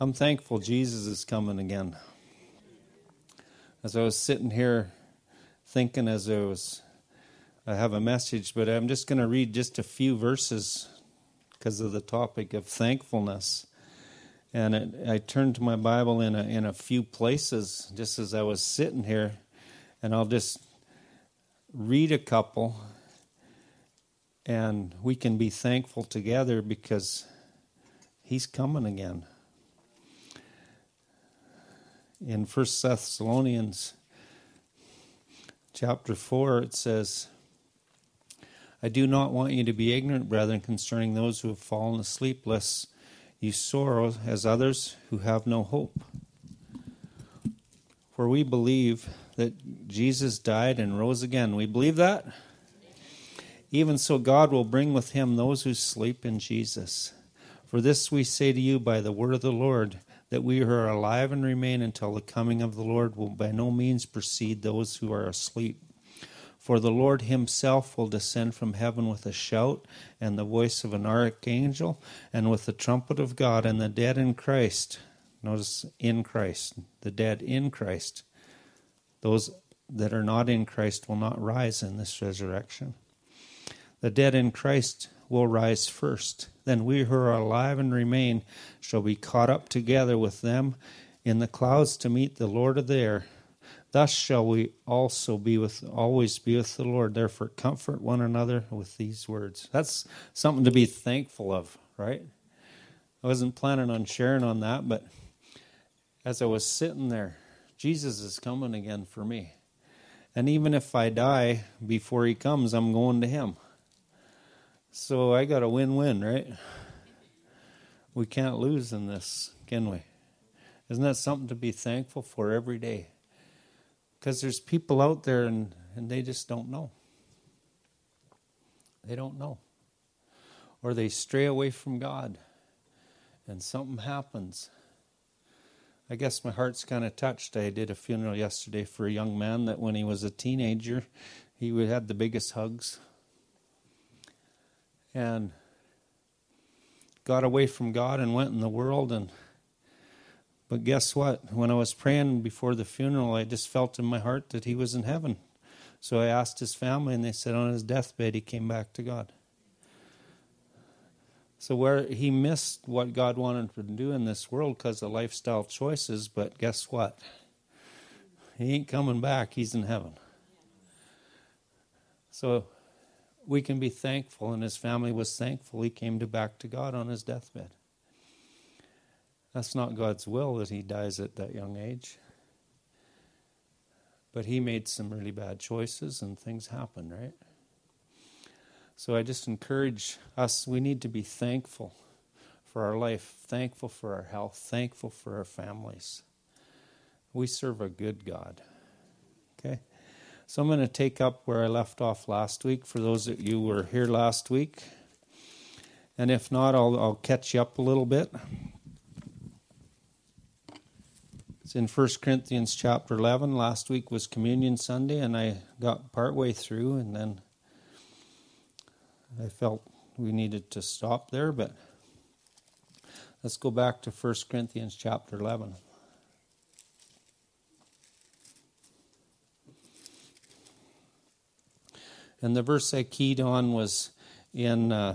I'm thankful Jesus is coming again. As I was sitting here thinking I have a message, but I'm just going to read just a few verses because of the topic of thankfulness. And I turned to my Bible in a few places just as I was sitting here, and I'll just read a couple, and we can be thankful together because He's coming again. In 1 Thessalonians chapter 4, it says, I do not want you to be ignorant, brethren, concerning those who have fallen asleep, lest you sorrow as others who have no hope. For we believe that Jesus died and rose again. We believe that? Even so, God will bring with him those who sleep in Jesus. For this we say to you by the word of the Lord, that we who are alive and remain until the coming of the Lord will by no means precede those who are asleep. For the Lord himself will descend from heaven with a shout, and the voice of an archangel, and with the trumpet of God, and the dead in Christ, notice in Christ, the dead in Christ, those that are not in Christ will not rise in this resurrection. The dead in Christ will rise first. Then we who are alive and remain shall be caught up together with them in the clouds to meet the Lord of the air. Thus shall we also always be with the Lord. Therefore comfort one another with these words. That's something to be thankful of, right? I wasn't planning on sharing on that, but as I was sitting there, Jesus is coming again for me. And even if I die before he comes, I'm going to him. So I got a win-win, right? We can't lose in this, can we? Isn't that something to be thankful for every day? Because there's people out there and they just don't know. They don't know. Or they stray away from God and something happens. I guess my heart's kind of touched. I did a funeral yesterday for a young man that when he was a teenager, he had the biggest hugs. And got away from God and went in the world. But guess what? When I was praying before the funeral, I just felt in my heart that he was in heaven. So I asked his family, and they said on his deathbed he came back to God. So where he missed what God wanted to do in this world because of lifestyle choices, but guess what? He ain't coming back. He's in heaven. So we can be thankful, and his family was thankful he came back to God on his deathbed. That's not God's will that he dies at that young age. But he made some really bad choices, and things happen, right? So I just encourage us, we need to be thankful for our life, thankful for our health, thankful for our families. We serve a good God. Okay? So I'm going to take up where I left off last week for those of you who were here last week. And if not, I'll catch you up a little bit. It's in 1 Corinthians chapter 11. Last week was Communion Sunday, and I got partway through, and then I felt we needed to stop there. But let's go back to 1 Corinthians chapter 11. And the verse I keyed on was in well,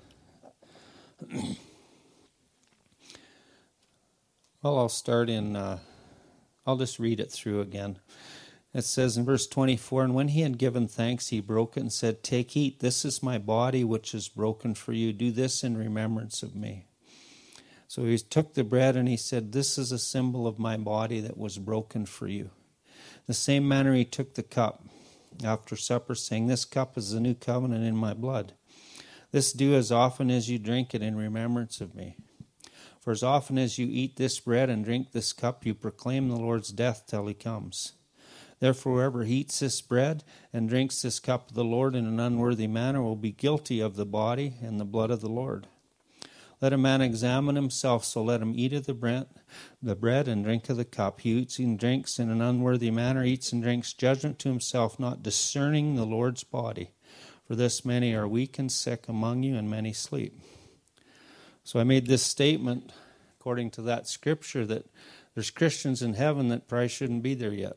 I'll start in I'll just read it through again. It says in verse 24, and when he had given thanks, he broke it and said, take, eat, this is my body which is broken for you. Do this in remembrance of me. So he took the bread and he said, this is a symbol of my body that was broken for you. The same manner he took the cup after supper, saying, this cup is the new covenant in my blood. This do as often as you drink it in remembrance of me. For as often as you eat this bread and drink this cup, you proclaim the Lord's death till he comes. Therefore, whoever eats this bread and drinks this cup of the Lord in an unworthy manner will be guilty of the body and the blood of the Lord. Let a man examine himself, so let him eat of the bread and drink of the cup. He eats and drinks in an unworthy manner, eats and drinks judgment to himself, not discerning the Lord's body. For this many are weak and sick among you, and many sleep. So I made this statement according to that scripture, that there's Christians in heaven that probably shouldn't be there yet.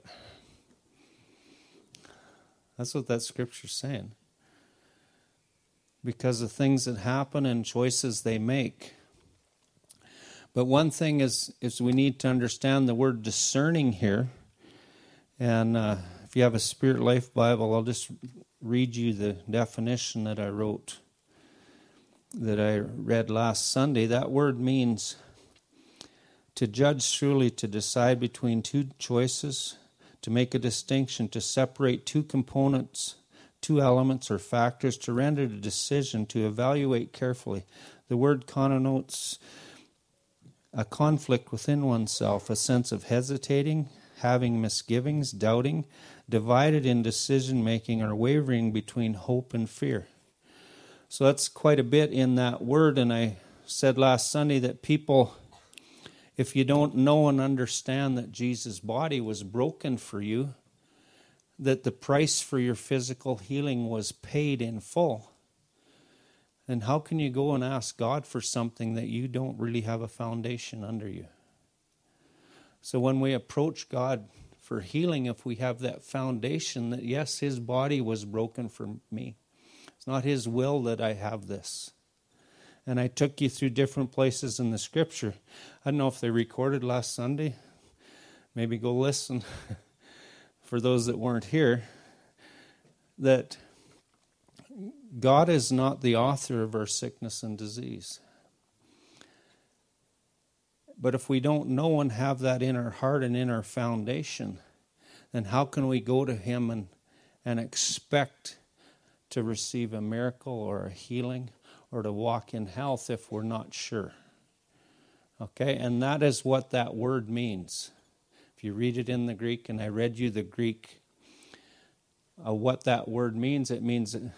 That's what that scripture's saying. Because of things that happen and choices they make. But one thing is we need to understand the word discerning here. And if you have a Spirit Life Bible, I'll just read you the definition that I wrote, that I read last Sunday. That word means to judge truly, to decide between two choices, to make a distinction, to separate two components, two elements or factors, to render a decision, to evaluate carefully. The word connotes a conflict within oneself, a sense of hesitating, having misgivings, doubting, divided in decision-making, or wavering between hope and fear. So that's quite a bit in that word, and I said last Sunday that people, if you don't know and understand that Jesus' body was broken for you, that the price for your physical healing was paid in full, then how can you go and ask God for something that you don't really have a foundation under you? So when we approach God for healing, if we have that foundation that, yes, his body was broken for me. It's not his will that I have this. And I took you through different places in the scripture. I don't know if they recorded last Sunday. Maybe go listen for those that weren't here. That God is not the author of our sickness and disease. But if we don't know and have that in our heart and in our foundation, then how can we go to him and expect to receive a miracle or a healing or to walk in health if we're not sure? Okay, and that is what that word means. If you read it in the Greek, and I read you the Greek, what that word means, it means that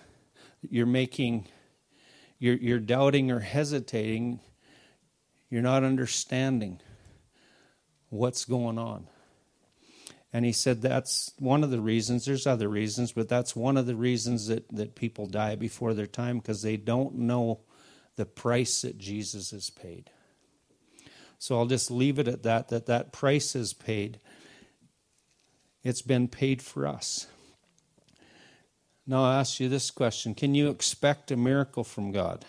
you're doubting or hesitating. You're not understanding what's going on. And he said that's one of the reasons. There's other reasons, but that's one of the reasons that people die before their time, because they don't know the price that Jesus has paid. So I'll just leave it at that price is paid. It's been paid for us. Now I'll ask you this question. Can you expect a miracle from God?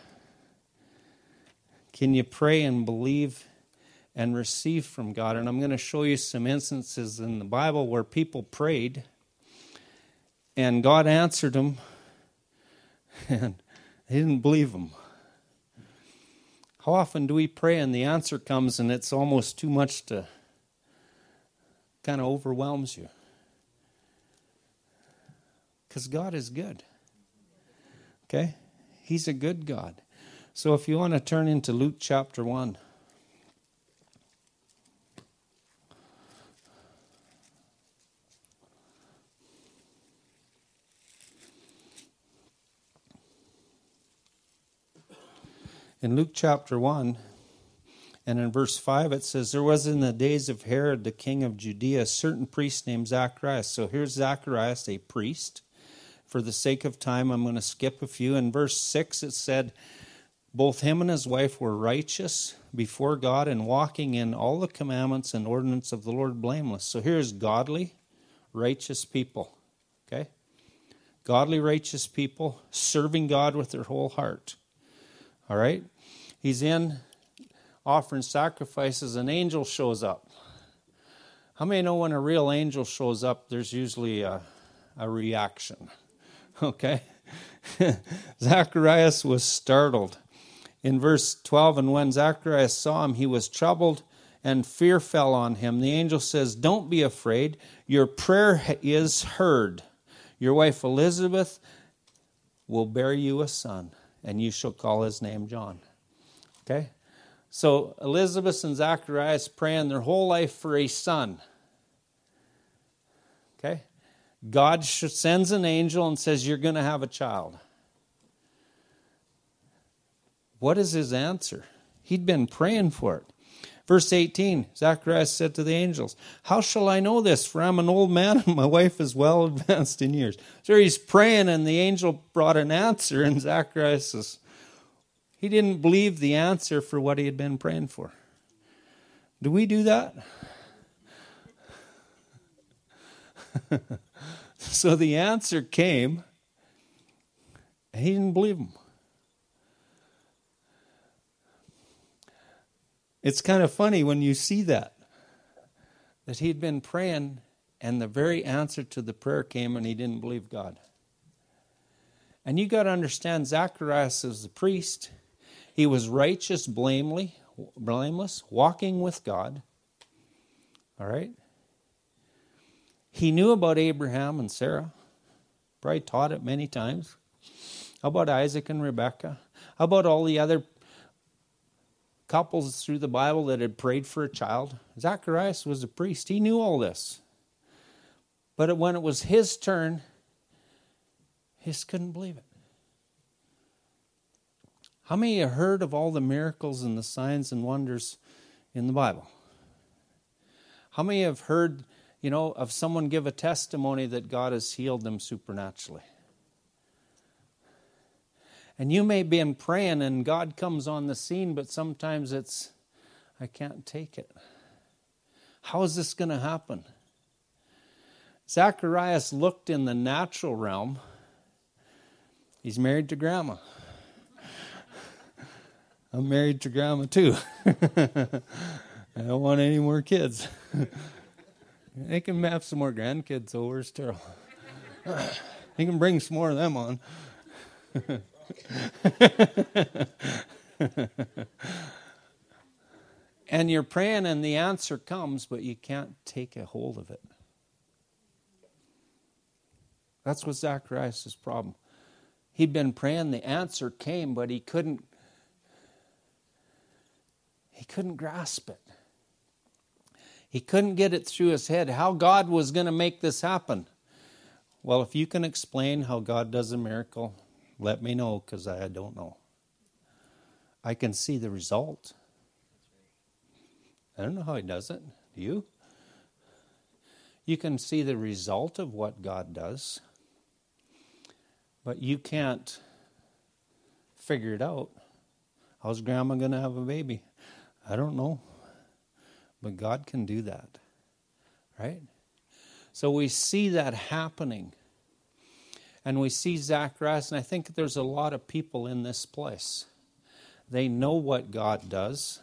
Can you pray and believe and receive from God? And I'm going to show you some instances in the Bible where people prayed and God answered them and they didn't believe them. How often do we pray and the answer comes and it's almost too much to kind of overwhelms you? Because God is good. Okay? He's a good God. So if you want to turn into Luke chapter 1. In Luke chapter 1, and in verse 5, it says, there was in the days of Herod, the king of Judea, a certain priest named Zacharias. So here's Zacharias, a priest. For the sake of time, I'm going to skip a few. In verse 6, it said, both him and his wife were righteous before God and walking in all the commandments and ordinances of the Lord blameless. So here's godly, righteous people. Okay? Godly, righteous people serving God with their whole heart. All right? He's in offering sacrifices. An angel shows up. How many know when a real angel shows up, there's usually a reaction? Okay? Zacharias was startled. In verse 12, and when Zacharias saw him, he was troubled, and fear fell on him. The angel says, don't be afraid. Your prayer is heard. Your wife Elizabeth will bear you a son, and you shall call his name John. Okay? So Elizabeth and Zacharias praying their whole life for a son. Okay? God sends an angel and says, you're going to have a child. What is his answer? He'd been praying for it. Verse 18, Zacharias said to the angels, how shall I know this? For I'm an old man and my wife is well advanced in years. So he's praying and the angel brought an answer, and Zacharias says, he didn't believe the answer for what he had been praying for. Do we do that? So the answer came, and he didn't believe him. It's kind of funny when you see that he'd been praying, and the very answer to the prayer came, and he didn't believe God. And you got to understand, Zacharias is the priest. He was righteous, blameless, walking with God. All right? He knew about Abraham and Sarah. Probably taught it many times. How about Isaac and Rebekah? How about all the other couples through the Bible that had prayed for a child? Zacharias was a priest. He knew all this. But when it was his turn, he just couldn't believe it. How many have heard of all the miracles and the signs and wonders in the Bible? How many have heard, of someone give a testimony that God has healed them supernaturally? And you may be praying and God comes on the scene, but sometimes it's, I can't take it. How is this going to happen? Zacharias looked in the natural realm. He's married to grandma. I'm married to grandma too. I don't want any more kids. They can have some more grandkids over, Terrell. He can bring some more of them on. And you're praying and the answer comes, but you can't take a hold of it. That's what Zacharias' problem. He'd been praying, the answer came, but he couldn't grasp it. He couldn't get it through his head how God was going to make this happen. Well, if you can explain how God does a miracle, let me know, because I don't know. I can see the result. I don't know how he does it. Do you? You can see the result of what God does, but you can't figure it out. How's grandma going to have a baby? I don't know. But God can do that. Right? So we see that happening. And we see Zacharias, and I think there's a lot of people in this place. They know what God does.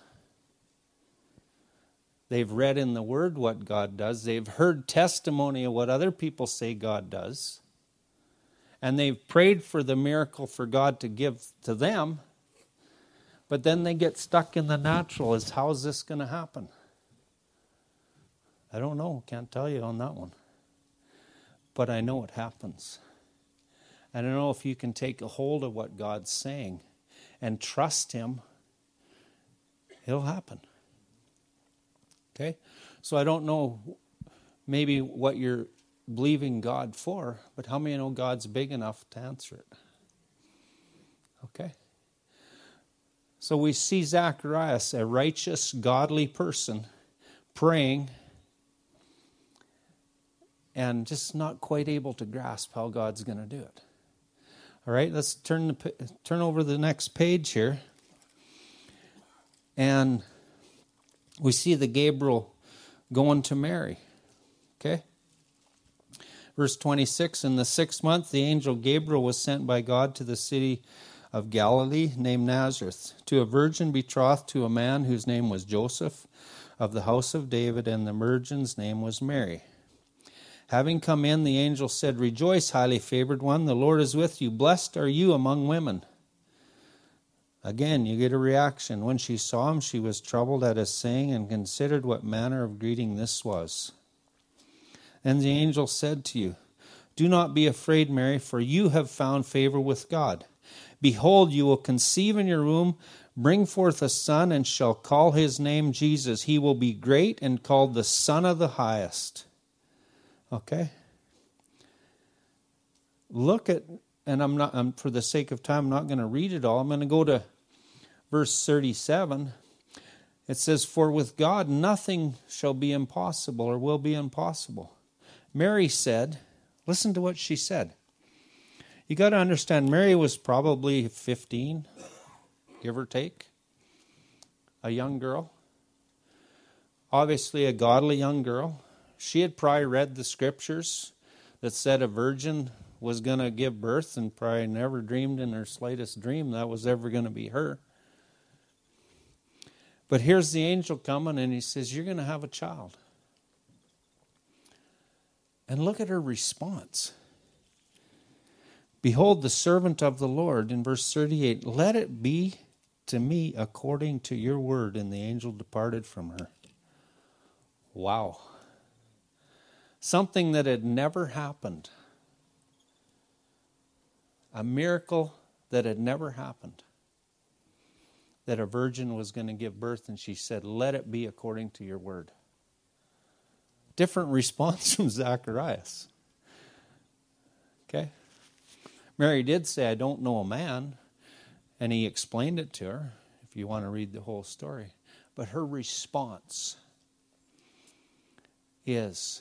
They've read in the Word what God does. They've heard testimony of what other people say God does. And they've prayed for the miracle for God to give to them. But then they get stuck in the natural as how is this going to happen? I don't know. Can't tell you on that one. But I know it happens. I don't know if you can take a hold of what God's saying and trust Him. It'll happen. Okay? So I don't know maybe what you're believing God for, but how many know God's big enough to answer it? Okay? So we see Zacharias, a righteous, godly person, praying and just not quite able to grasp how God's going to do it. All right, let's turn over the next page here. And we see the Gabriel going to Mary. Okay? Verse 26, in the 6th month, the angel Gabriel was sent by God to the city of Galilee named Nazareth, to a virgin betrothed to a man whose name was Joseph, of the house of David, and the virgin's name was Mary. Having come in, the angel said, "Rejoice, highly favored one, the Lord is with you. Blessed are you among women." Again, you get a reaction. When she saw him, she was troubled at his saying and considered what manner of greeting this was. And the angel said to you, "Do not be afraid, Mary, for you have found favor with God. Behold, you will conceive in your womb, bring forth a son, and shall call his name Jesus. He will be great and called the Son of the Highest." Okay? Look at, and I'm for the sake of time, I'm not going to read it all. I'm going to go to verse 37. It says, "For with God nothing shall be impossible or will be impossible." Mary said, listen to what she said. You got to understand, Mary was probably 15, give or take, a young girl. Obviously a godly young girl. She had probably read the scriptures that said a virgin was going to give birth, and probably never dreamed in her slightest dream that was ever going to be her. But here's the angel coming, and he says, you're going to have a child. And look at her response. Behold, the servant of the Lord, in verse 38, let it be to me according to your word. And the angel departed from her. Wow. Something that had never happened. A miracle that had never happened. That a virgin was going to give birth, and she said, let it be according to your word. Different response from Zacharias. Okay? Mary did say, I don't know a man, and he explained it to her, if you want to read the whole story. But her response is,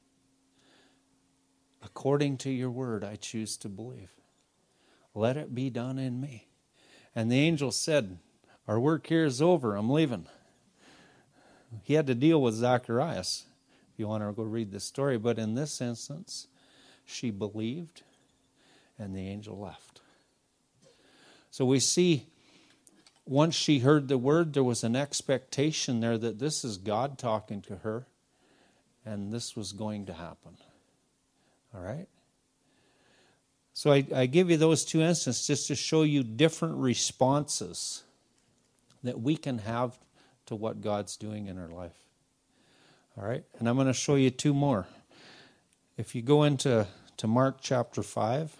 according to your word, I choose to believe. Let it be done in me. And the angel said, our work here is over, I'm leaving. He had to deal with Zacharias, if you want to go read the story. But in this instance, she believed, and the angel left. So we see, once she heard the word, there was an expectation there that this is God talking to her, and this was going to happen. All right? So I give you those two instances just to show you different responses that we can have to what God's doing in our life. All right? And I'm going to show you two more. If you go into Mark chapter 5.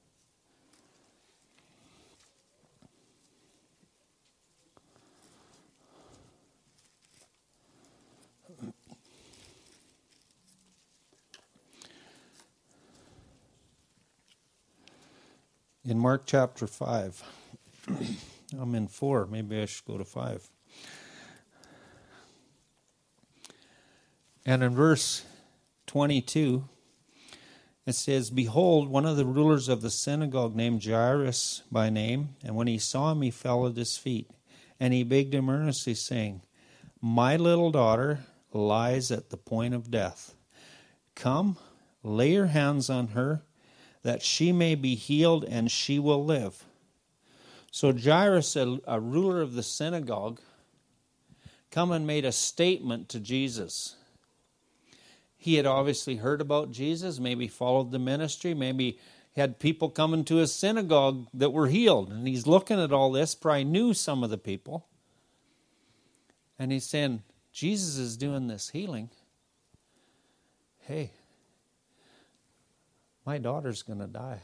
In Mark chapter 5, I'm in 4, maybe I should go to 5. And in verse 22, it says, behold, one of the rulers of the synagogue named Jairus by name, and when he saw him, he fell at his feet. And he begged him earnestly, saying, my little daughter lies at the point of death. Come, lay your hands on her, that she may be healed, and she will live. So Jairus, a ruler of the synagogue, come and made a statement to Jesus. He had obviously heard about Jesus, maybe followed the ministry, maybe had people coming to his synagogue that were healed. And he's looking at all this, probably knew some of the people. And he's saying, Jesus is doing this healing. Hey, my daughter's going to die.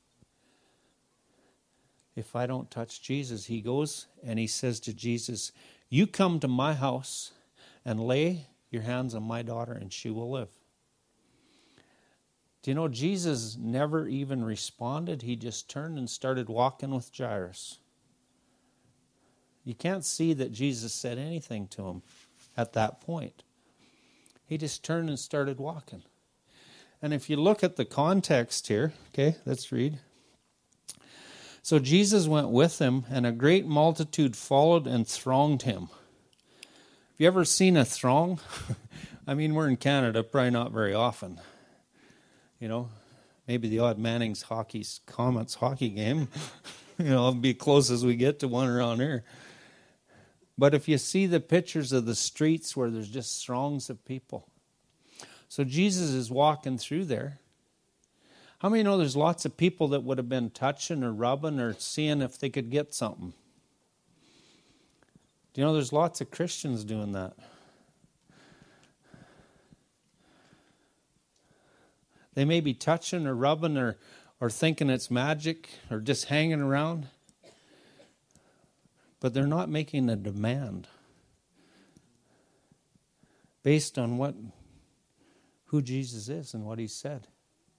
If I don't touch Jesus, he goes and he says to Jesus, you come to my house and lay your hands on my daughter and she will live. Do you know Jesus never even responded? He just turned and started walking with Jairus. You can't see that Jesus said anything to him at that point. He just turned and started walking. And if you look at the context here, okay, let's read. So Jesus went with him, and a great multitude followed and thronged him. Have you ever seen a throng? I mean, we're in Canada, probably not very often. You know, maybe the odd Manning's Comets hockey game. You know, it'll be close as we get to one around here. But if you see the pictures of the streets where there's just throngs of people. So Jesus is walking through there. How many know there's lots of people that would have been touching or rubbing or seeing if they could get something? Do you know there's lots of Christians doing that? They may be touching or rubbing or thinking it's magic or just hanging around. But they're not making a demand based on who Jesus is and what he said.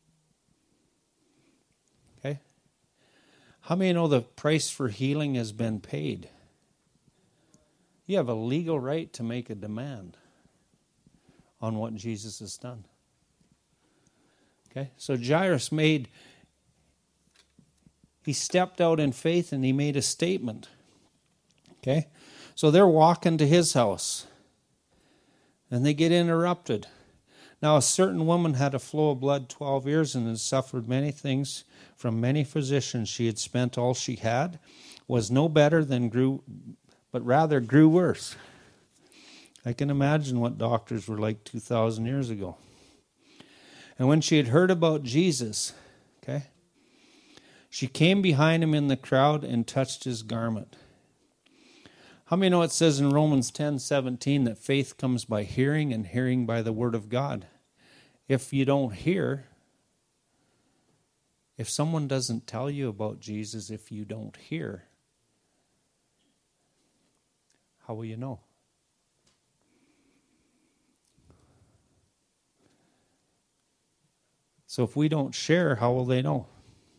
Okay? How many know the price for healing has been paid? You have a legal right to make a demand on what Jesus has done. Okay? So Jairus he stepped out in faith and he made a statement. Okay? So they're walking to his house. and they get interrupted. Now a certain woman had a flow of blood 12 years and had suffered many things from many physicians. She had spent all she had, was no better than but rather grew worse. I can imagine what doctors were like 2,000 years ago. And when she had heard about Jesus, she came behind him in the crowd and touched his garment. How many know it says in Romans 10:17 that faith comes by hearing and hearing by the word of God? If you don't hear, if someone doesn't tell you about Jesus, if you don't hear, how will you know? So if we don't share, how will they know?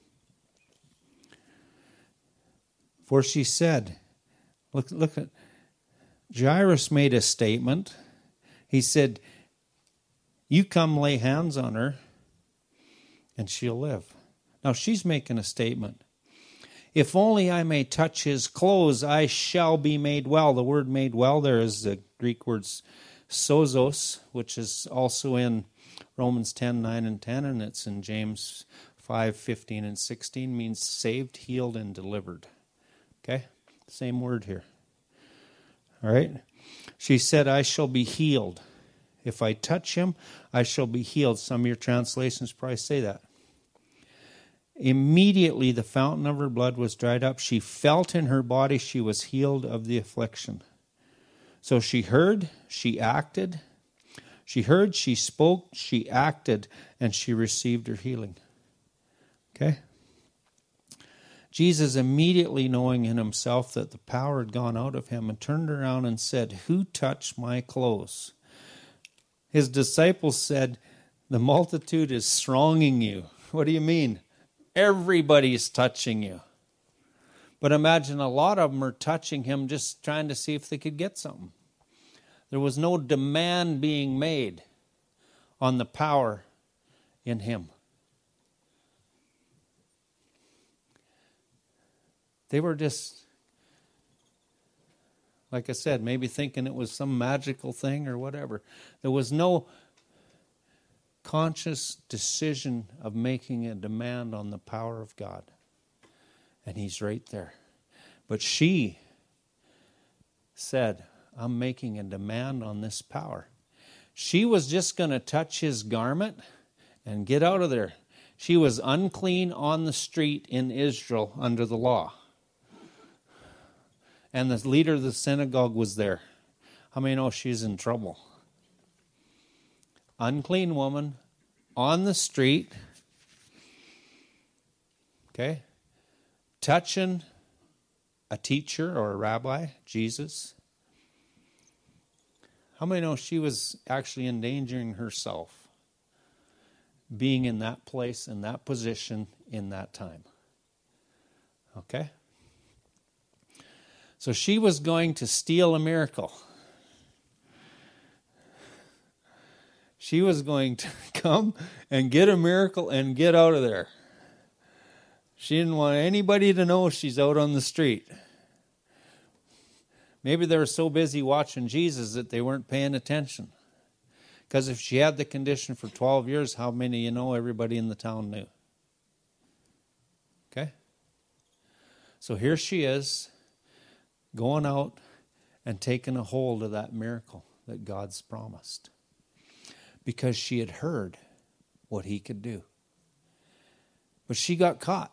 For she said, look at, Jairus made a statement. He said, you come lay hands on her and she'll live. Now she's making a statement. If only I may touch his clothes, I shall be made well. The word made well there is the Greek word sozos, which is also in Romans 10:9 and 10, and it's in James 5:15 and 16, means saved, healed, and delivered. Okay? Same word here. All right? She said, I shall be healed. If I touch him, I shall be healed. Some of your translations probably say that. Immediately the fountain of her blood was dried up. She felt in her body she was healed of the affliction. So she heard, she acted. She heard, she spoke, she acted, and she received her healing. Okay? Jesus, immediately knowing in himself that the power had gone out of him, and turned around and said, who touched my clothes? His disciples said, the multitude is thronging you. What do you mean? Everybody's touching you. But imagine a lot of them are touching him just trying to see if they could get something. There was no demand being made on the power in him. They were just, like I said, maybe thinking it was some magical thing or whatever. There was no conscious decision of making a demand on the power of God. And he's right there. But she said, I'm making a demand on this power. She was just going to touch his garment and get out of there. She was unclean on the street in Israel under the law. And the leader of the synagogue was there. How many know she's in trouble? Unclean woman on the street, okay, touching a teacher or a rabbi, Jesus. How many know she was actually endangering herself being in that place, in that position, in that time? Okay? So she was going to steal a miracle. She was going to come and get a miracle and get out of there. She didn't want anybody to know she's out on the street. Maybe they were so busy watching Jesus that they weren't paying attention. Because if she had the condition for 12 years, how many of you know everybody in the town knew? Okay? So here she is, going out and taking a hold of that miracle that God's promised. Because she had heard what he could do. But she got caught.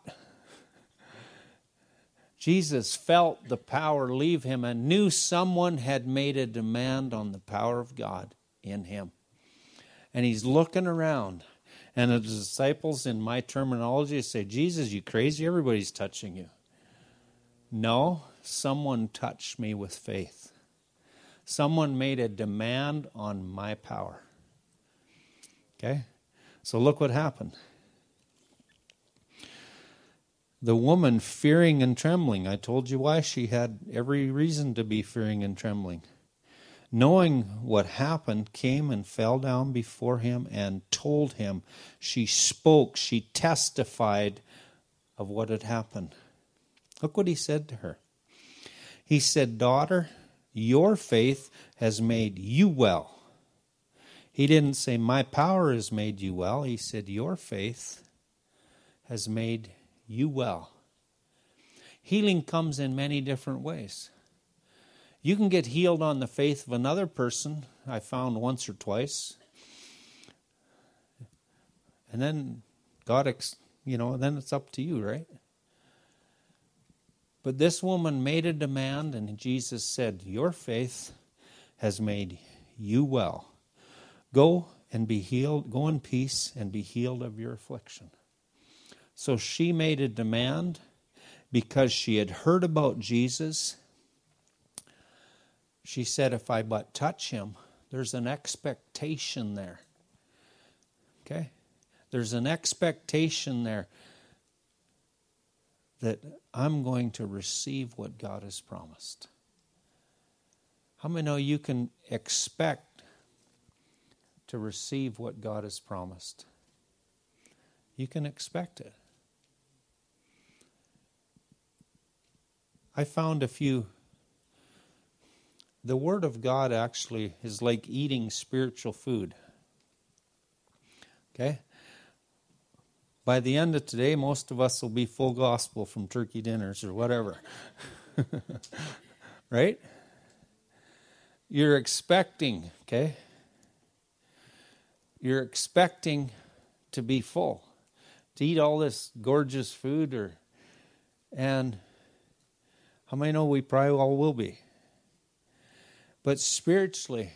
Jesus felt the power leave him and knew someone had made a demand on the power of God in him. And he's looking around. And the disciples, in my terminology, say, Jesus, you crazy? Everybody's touching you. No, someone touched me with faith. Someone made a demand on my power. Okay? So look what happened. The woman fearing and trembling. I told you why she had every reason to be fearing and trembling. Knowing what happened, came and fell down before him and told him. She spoke, she testified of what had happened. Look what he said to her. He said, daughter, your faith has made you well. He didn't say, my power has made you well. He said, your faith has made you well. Healing comes in many different ways. You can get healed on the faith of another person, I found once or twice. And then God, then it's up to you, right? But this woman made a demand, and Jesus said, your faith has made you well. Go and be healed. Go in peace and be healed of your affliction. So she made a demand because she had heard about Jesus. She said, if I but touch him, there's an expectation there. Okay? There's an expectation there that I'm going to receive what God has promised. How many know you can expect to receive what God has promised? You can expect it. I found the Word of God actually is like eating spiritual food. Okay? By the end of today, most of us will be full gospel from turkey dinners or whatever. Right? You're expecting, okay? You're expecting to be full, to eat all this gorgeous food, and how many know we probably all will be? But spiritually,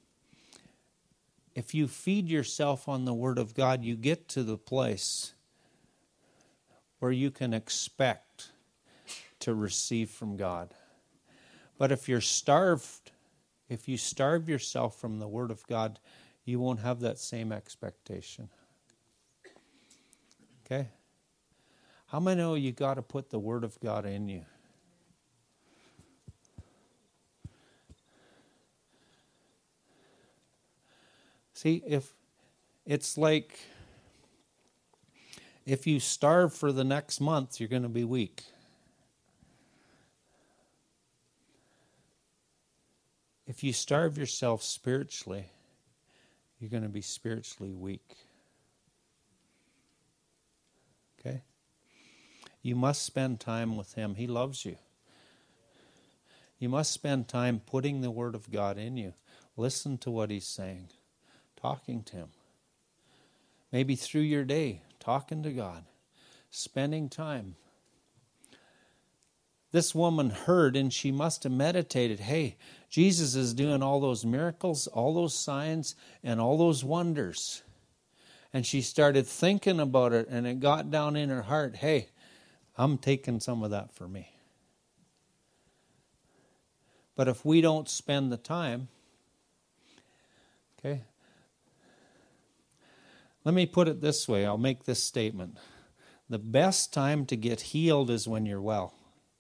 if you feed yourself on the Word of God, you get to the place where you can expect to receive from God. But if you're starved, if you starve yourself from the Word of God, you won't have that same expectation. Okay? How many know you got to put the Word of God in you? See, if you starve for the next month, you're going to be weak. If you starve yourself spiritually, you're going to be spiritually weak. Okay? You must spend time with Him. He loves you. You must spend time putting the Word of God in you. Listen to what He's saying. Talking to Him. Maybe through your day, talking to God. Spending time. This woman heard and she must have meditated. Hey, Jesus is doing all those miracles, all those signs, and all those wonders. And she started thinking about it, and it got down in her heart, hey, I'm taking some of that for me. But if we don't spend the time, okay, let me put it this way. I'll make this statement. The best time to get healed is when you're well.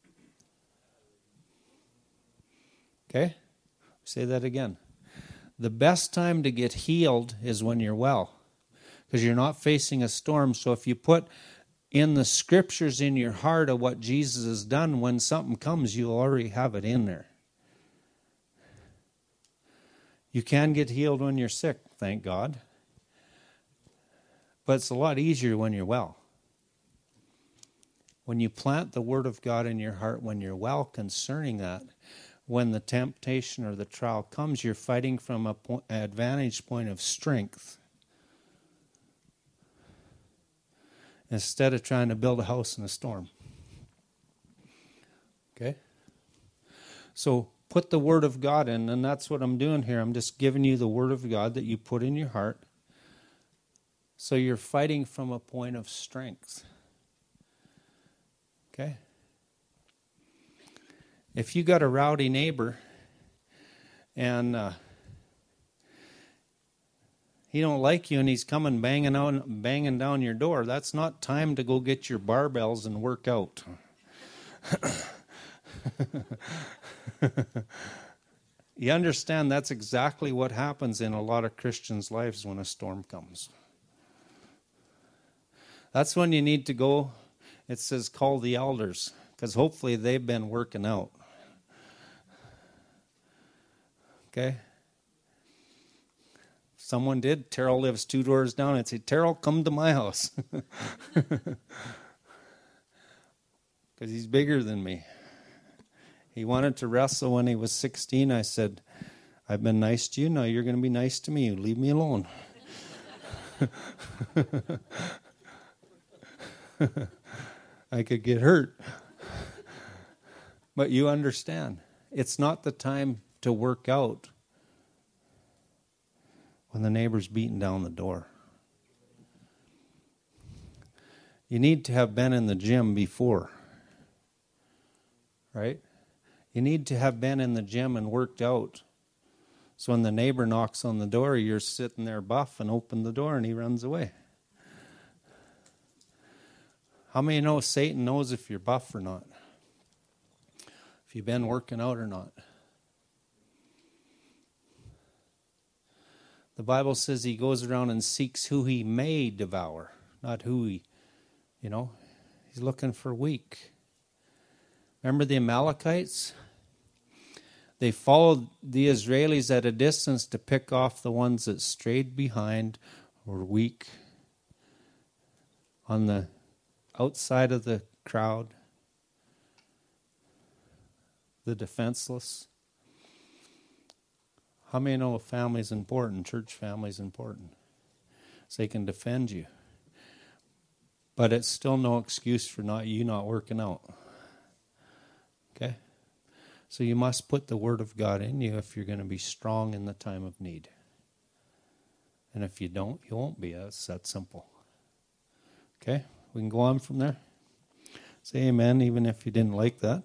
Okay? Say that again. The best time to get healed is when you're well. Because you're not facing a storm. So if you put in the scriptures in your heart of what Jesus has done, when something comes, you'll already have it in there. You can get healed when you're sick, thank God. But it's a lot easier when you're well. When you plant the Word of God in your heart, when you're well concerning that, when the temptation or the trial comes, you're fighting from an advantage point of strength. Instead of trying to build a house in a storm. Okay? So put the Word of God in, and that's what I'm doing here. I'm just giving you the Word of God that you put in your heart. So you're fighting from a point of strength. Okay? If you got a rowdy neighbor and he don't like you and he's coming banging down your door, that's not time to go get your barbells and work out. You understand that's exactly what happens in a lot of Christians' lives when a storm comes. That's when you need to go, it says call the elders, because hopefully they've been working out. Okay? someone did, Terrell lives 2 doors down, I'd say, Terrell, come to my house. Because he's bigger than me. He wanted to wrestle when he was 16. I said, I've been nice to you, now you're going to be nice to me. Leave me alone. I could get hurt. But you understand, it's not the time to work out when the neighbor's beating down the door. You need to have been in the gym before, right? You need to have been in the gym and worked out. So when the neighbor knocks on the door, you're sitting there buff and open the door and he runs away. How many know Satan knows if you're buff or not? If you've been working out or not? The Bible says he goes around and seeks who he may devour, not who he, he's looking for weak. Remember the Amalekites? They followed the Israelis at a distance to pick off the ones that strayed behind or weak on the outside of the crowd, the defenseless. How many know a family is important? Church family is important. So they can defend you. But it's still no excuse for you not working out. Okay? So you must put the Word of God in you if you're going to be strong in the time of need. And if you don't, you won't be. It's that simple. Okay? We can go on from there. Say amen, even if you didn't like that.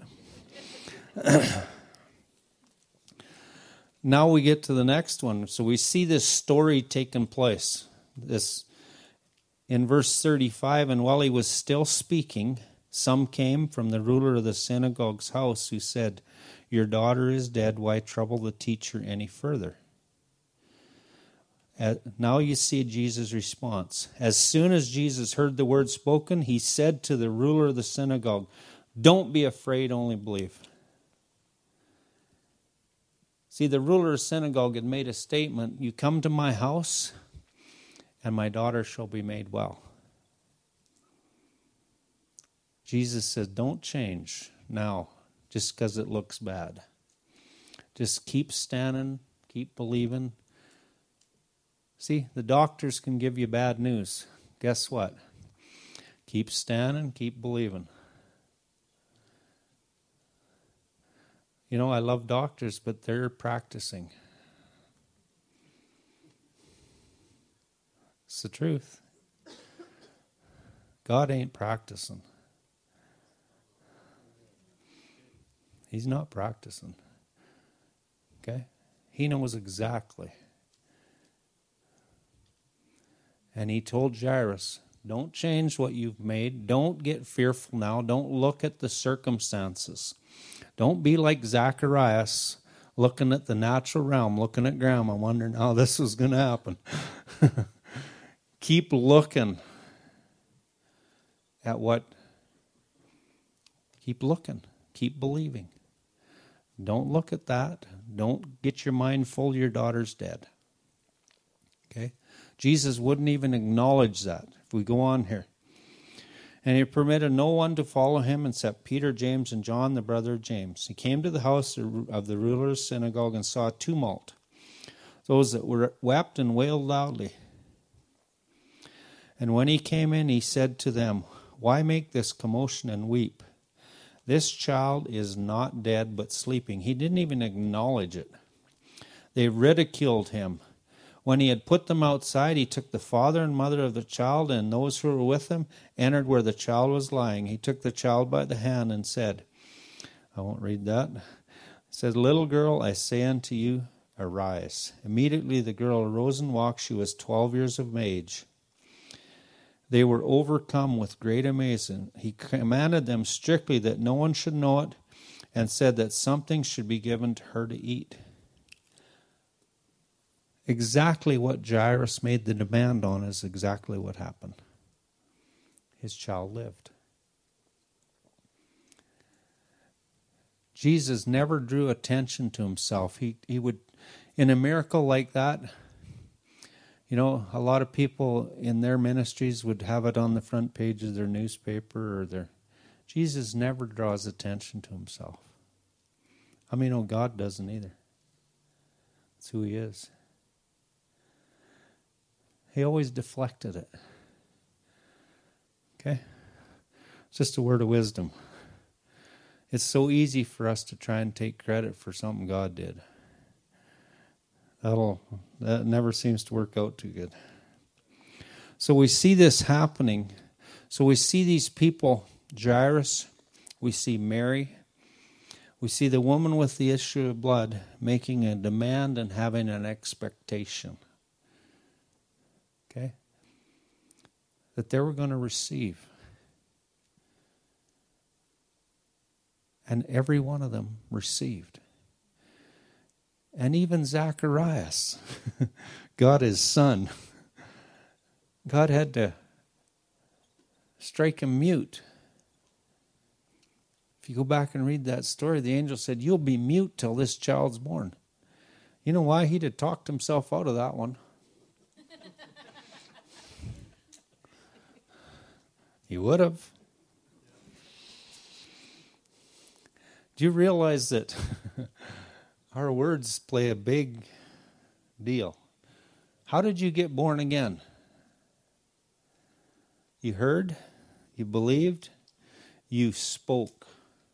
Now we get to the next one. So we see this story taking place. This in verse 35, and while he was still speaking, some came from the ruler of the synagogue's house who said, "Your daughter is dead. Why trouble the teacher any further?" Now you see Jesus' response. As soon as Jesus heard the word spoken, he said to the ruler of the synagogue, "Don't be afraid, only believe." See, the ruler of the synagogue had made a statement, "You come to my house, and my daughter shall be made well." Jesus said, don't change now just because it looks bad. Just keep standing, keep believing. See, the doctors can give you bad news. Guess what? Keep standing, keep believing. I love doctors, but they're practicing. It's the truth. God ain't practicing. He's not practicing. Okay? He knows exactly. And he told Jairus, don't change what you've made. Don't get fearful now. Don't look at the circumstances. Don't be like Zacharias, looking at the natural realm, looking at grandma, wondering how this was going to happen. Keep looking at keep looking, keep believing. Don't look at that. Don't get your mind full your daughter's dead. Okay? Jesus wouldn't even acknowledge that. If we go on here. And he permitted no one to follow him except Peter, James, and John, the brother of James. He came to the house of the ruler's synagogue and saw a tumult, those that wept and wailed loudly. And when he came in, he said to them, "Why make this commotion and weep? This child is not dead, but sleeping." He didn't even acknowledge it. They ridiculed him. When he had put them outside, he took the father and mother of the child and those who were with him, entered where the child was lying. He took the child by the hand and said, I won't read that. He said, "Little girl, I say unto you, arise." Immediately the girl arose and walked. She was 12 years of age. They were overcome with great amazement. He commanded them strictly that no one should know it, and said that something should be given to her to eat. Exactly what Jairus made the demand on is exactly what happened. His child lived. Jesus never drew attention to himself. He would, in a miracle like that, You know, a lot of people in their ministries would have it on the front page of their newspaper or their... Jesus never draws attention to himself. I mean, God doesn't either. That's who he is. He always deflected it. Okay? It's just a word of wisdom. It's so easy for us to try and take credit for something God did. That never seems to work out too good. So we see this happening. So we see these people, Jairus, we see Mary, we see the woman with the issue of blood making a demand and having an expectation. Okay? That they were going to receive. And every one of them received. And even Zacharias, God his son, God had to strike him mute. If you go back and read that story, the angel said, "You'll be mute till this child's born." You know why? He'd have talked himself out of that one. He would have. Do you realize that our words play a big deal? How did you get born again? You heard, you believed, you spoke.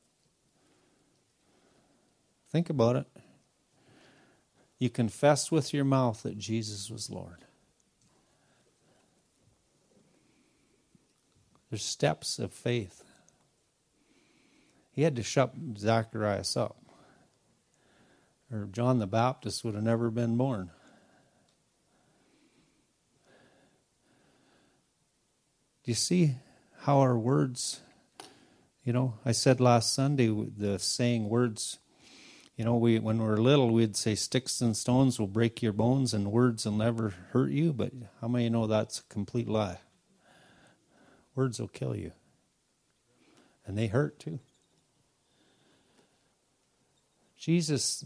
Think about it. You confessed with your mouth that Jesus was Lord. There's steps of faith. He had to shut Zacharias up, or John the Baptist would have never been born. Do you see how our words, I said last Sunday, the saying words, when we were little, we'd say sticks and stones will break your bones and words will never hurt you, but how many know that's a complete lie? Words will kill you. And they hurt too. Jesus,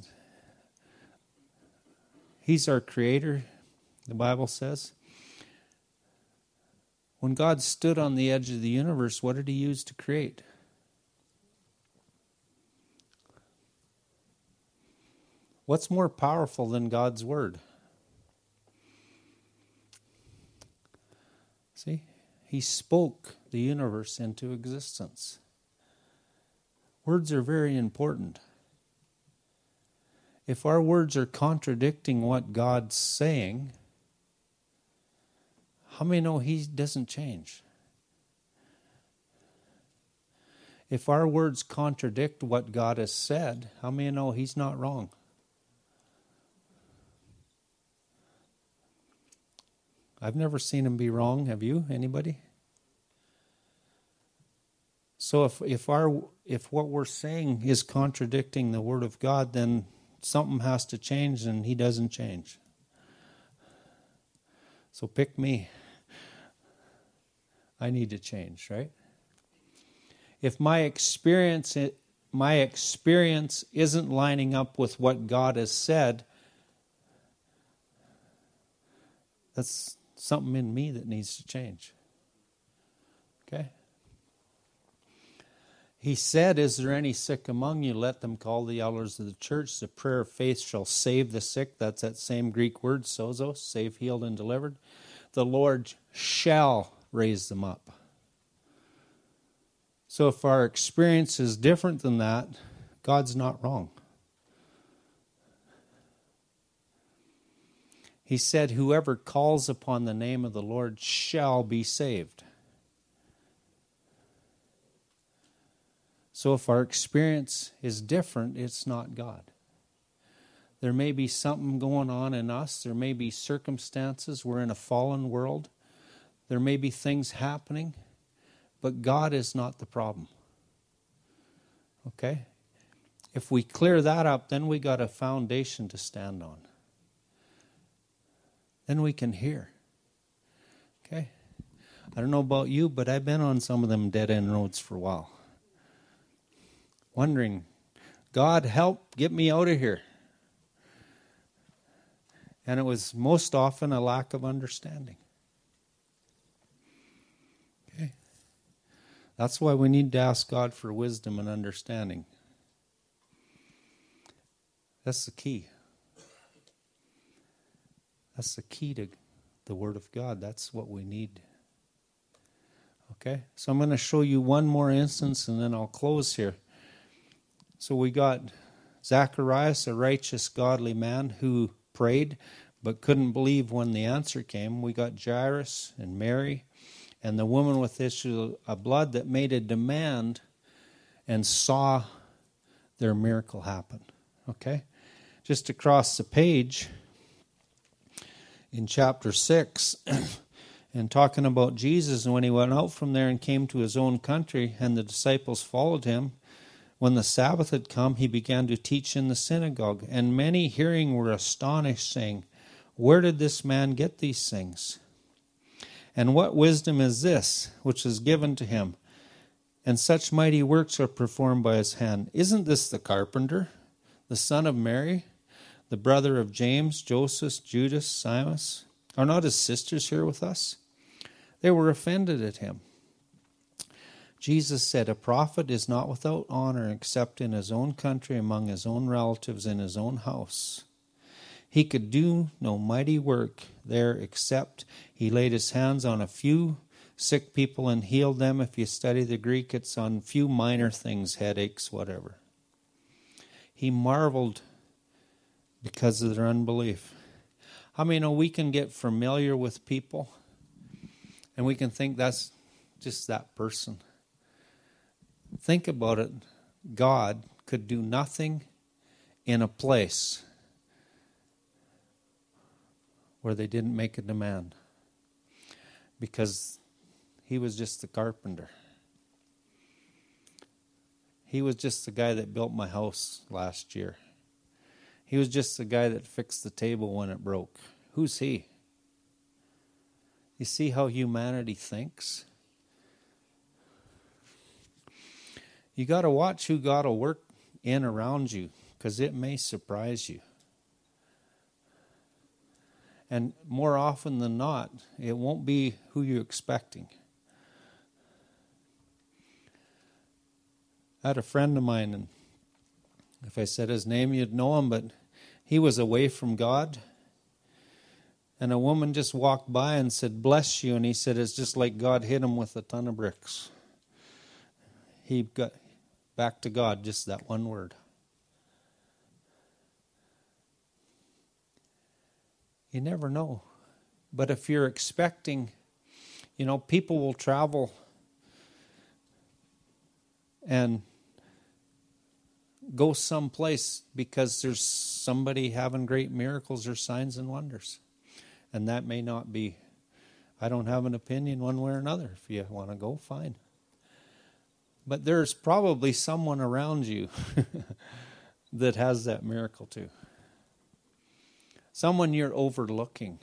he's our creator, the Bible says. When God stood on the edge of the universe, what did he use to create? What's more powerful than God's word? See? He spoke the universe into existence. Words are very important. If our words are contradicting what God's saying, how many know he doesn't change? If our words contradict what God has said, how many know he's not wrong? I've never seen him be wrong. Have you? Anybody? So if what we're saying is contradicting the Word of God, then something has to change, and he doesn't change. So pick me. I need to change, right? If my experience isn't lining up with what God has said, that's something in me that needs to change. Okay? He said, "Is there any sick among you? Let them call the elders of the church. The prayer of faith shall save the sick." That's that same Greek word, sozo, save, healed, and delivered. The Lord shall raise them up. So if our experience is different than that, God's not wrong. He said, "Whoever calls upon the name of the Lord shall be saved." So if our experience is different, it's not God. There may be something going on in us. There may be circumstances. We're in a fallen world. There may be things happening, but God is not the problem. Okay? If we clear that up, then we got a foundation to stand on. Then we can hear. Okay? I don't know about you, but I've been on some of them dead-end roads for a while. Wondering, God, help, get me out of here. And it was most often a lack of understanding. Okay. That's why we need to ask God for wisdom and understanding. That's the key. That's the key to the Word of God. That's what we need. Okay? So I'm going to show you one more instance and then I'll close here. So we got Zacharias, a righteous, godly man who prayed but couldn't believe when the answer came. We got Jairus and Mary and the woman with issue of blood that made a demand and saw their miracle happen. Okay? Just across the page in chapter 6 and talking about Jesus, and when he went out from there and came to his own country and the disciples followed him, when the Sabbath had come, he began to teach in the synagogue. And many hearing were astonished, saying, "Where did this man get these things? And what wisdom is this which is given to him? And such mighty works are performed by his hand. Isn't this the carpenter, the son of Mary, the brother of James, Joseph, Judas, Simon? Are not his sisters here with us?" They were offended at him. Jesus said, "A prophet is not without honor except in his own country, among his own relatives, in his own house." He could do no mighty work there except he laid his hands on a few sick people and healed them. If you study the Greek, it's on few minor things, headaches, whatever. He marveled because of their unbelief. How many know we can get familiar with people and we can think that's just that person? Think about it. God could do nothing in a place where they didn't make a demand, because he was just the carpenter. He was just the guy that built my house last year. He was just the guy that fixed the table when it broke. Who's he? You see how humanity thinks? You got to watch who God will work in around you, because it may surprise you. And more often than not, it won't be who you're expecting. I had a friend of mine, and if I said his name, you'd know him, but he was away from God. And a woman just walked by and said, "Bless you." And he said, it's just like God hit him with a ton of bricks. He got back to God, just that one word. You never know. But if you're expecting, people will travel and go someplace because there's somebody having great miracles or signs and wonders. And that may not be, I don't have an opinion one way or another. If you want to go, fine. But there's probably someone around you that has that miracle too. Someone you're overlooking.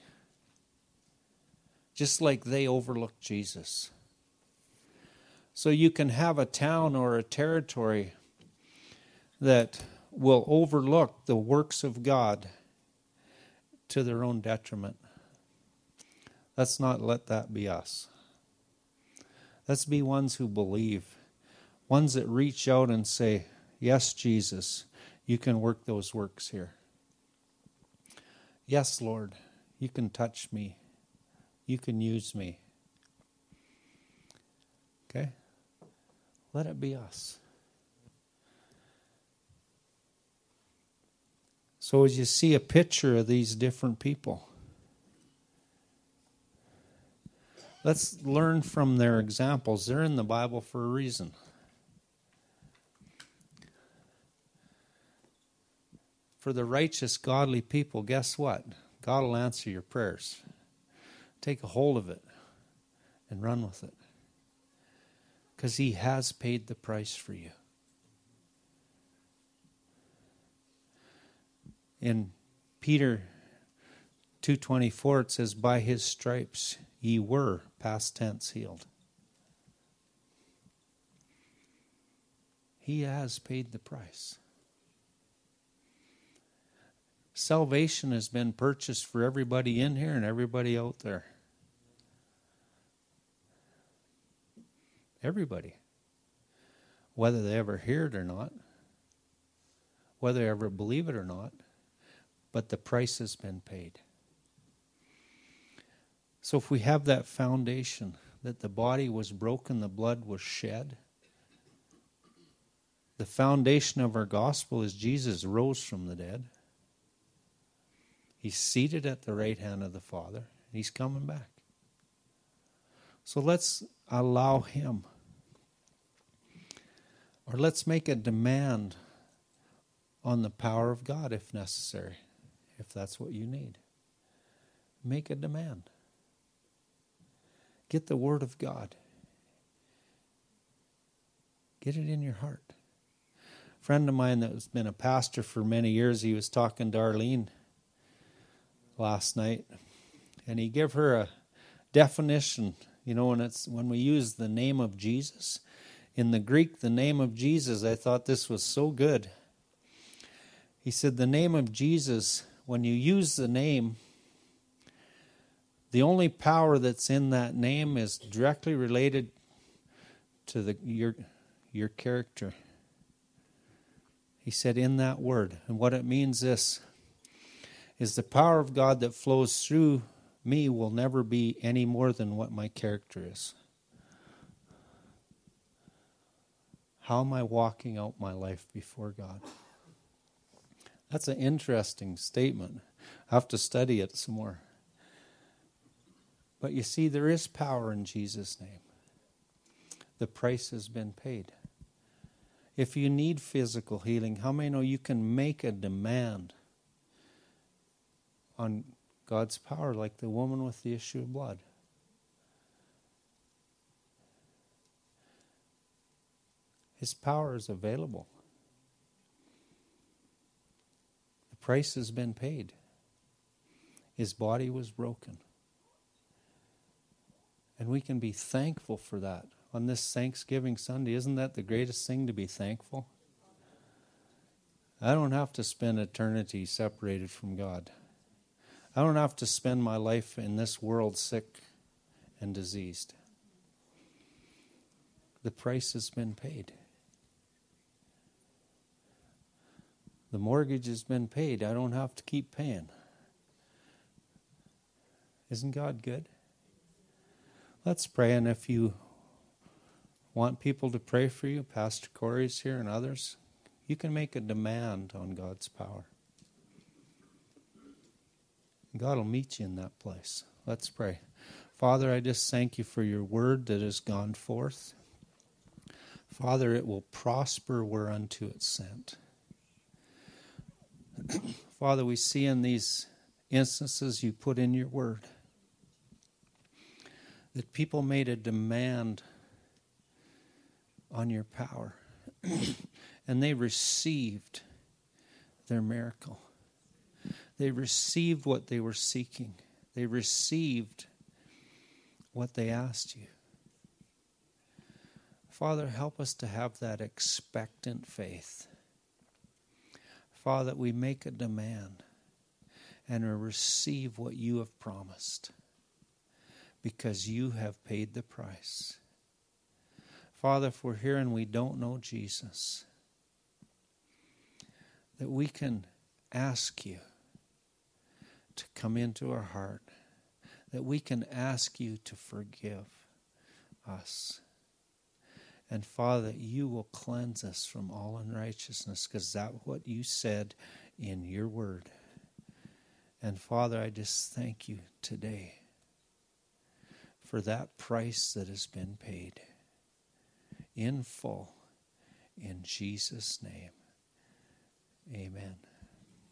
Just like they overlooked Jesus. So you can have a town or a territory that will overlook the works of God to their own detriment. Let's not let that be us. Let's be ones who believe. Ones that reach out and say, "Yes, Jesus, you can work those works here. Yes, Lord, you can touch me. You can use me." Okay? Let it be us. So as you see a picture of these different people, let's learn from their examples. They're in the Bible for a reason. For the righteous, godly people, guess what? God will answer your prayers. Take a hold of it and run with it. Because He has paid the price for you. In Peter 2:24 it says, "By His stripes ye were," past tense, "healed." He has paid the price. Salvation has been purchased for everybody in here and everybody out there. Everybody. Whether they ever hear it or not, whether they ever believe it or not, but the price has been paid. So if we have that foundation, that the body was broken, the blood was shed, the foundation of our gospel is Jesus rose from the dead. He's seated at the right hand of the Father. He's coming back. So let's allow him, or let's make a demand on the power of God if necessary, if that's what you need. Make a demand. Get the Word of God. Get it in your heart. A friend of mine that has been a pastor for many years, he was talking to Arlene last night, and he gave her a definition. You know, when we use the name of Jesus, in the Greek, the name of Jesus, I thought this was so good. He said the name of Jesus, when you use the name, the only power that's in that name is directly related to your character. He said in that word. And what it means this is the power of God that flows through me will never be any more than what my character is. How am I walking out my life before God? That's an interesting statement. I have to study it some more. But you see, there is power in Jesus' name. The price has been paid. If you need physical healing, how many know you can make a demand on God's power, like the woman with the issue of blood? His power is available. The price has been paid. His body was broken. And we can be thankful for that on this Thanksgiving Sunday. Isn't that the greatest thing, to be thankful? I don't have to spend eternity separated from God. I don't have to spend my life in this world sick and diseased. The price has been paid. The mortgage has been paid. I don't have to keep paying. Isn't God good? Let's pray, and if you want people to pray for you, Pastor Corey's here and others, you can make a demand on God's power. God will meet you in that place. Let's pray. Father, I just thank you for your word that has gone forth. Father, it will prosper whereunto it's sent. Father, we see in these instances you put in your word that people made a demand on your power and they received their miracle. They received what they were seeking. They received what they asked you. Father, help us to have that expectant faith. Father, that we make a demand and we receive what you have promised because you have paid the price. Father, if we're here and we don't know Jesus, that we can ask you to come into our heart, that we can ask you to forgive us. And Father, that you will cleanse us from all unrighteousness, because that's what you said in your word. And Father, I just thank you today for that price that has been paid in full. In Jesus' name, amen.